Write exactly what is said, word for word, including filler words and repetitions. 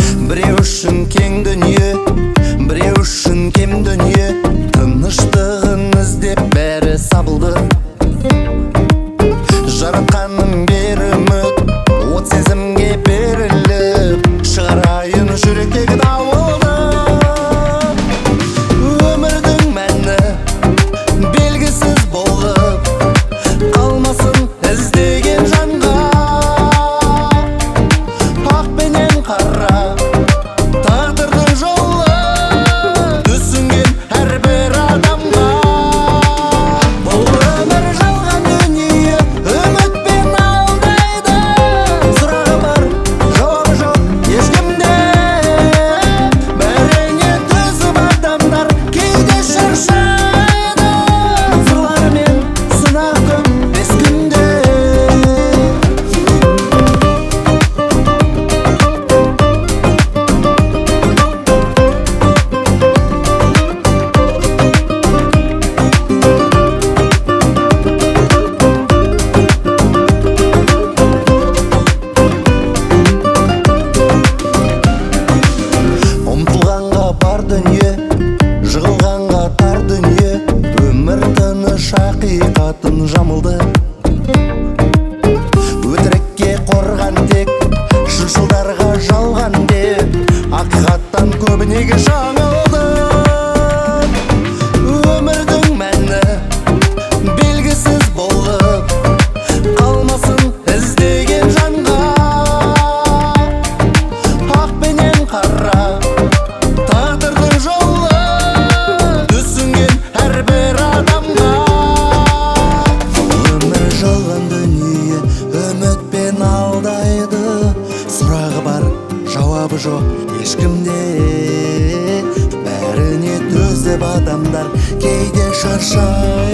Біреу үшін кең дүние, біреу үшін кем дүние. Тыныштығын іздеп бәрі сабылды. Жаратқанның бер үміт, от сезімге беріліп, шығарайын жүректегі дауылды. Өмірдің мәні белгісіз болып қалмасын іздеген жанға. Ақ пенен қара тағдырдың жолы түсінген әрбір адамға. Бұл өмір жалған дүние, үмітпен алдайды. Сұрағы бар, жауабы жоқ ешкімде. Бәріне төзіп адамдар кейде шаршайды. Сырлар мен сынақ көп бес күнде. Ұмтылғанға бар дүние, жығылғанға тар дүние. Өмір тыныш ақиқатын жамылды. Өтірікке қорған тек шыншылдарға жалған деп, ақиқаттан көбінеге жаңылды. Өмірдің мәні белгісіз болып қалмасын іздеген жанға. Ақ пенен қара тағдырдың жолы түсінген әрбір адамға. Өмір жалған дүние, үмітпен алдайды. Сұрағы бар, жауабы жоқ ешкімде. Бәріне төзіп адамдар кейде шаршайды.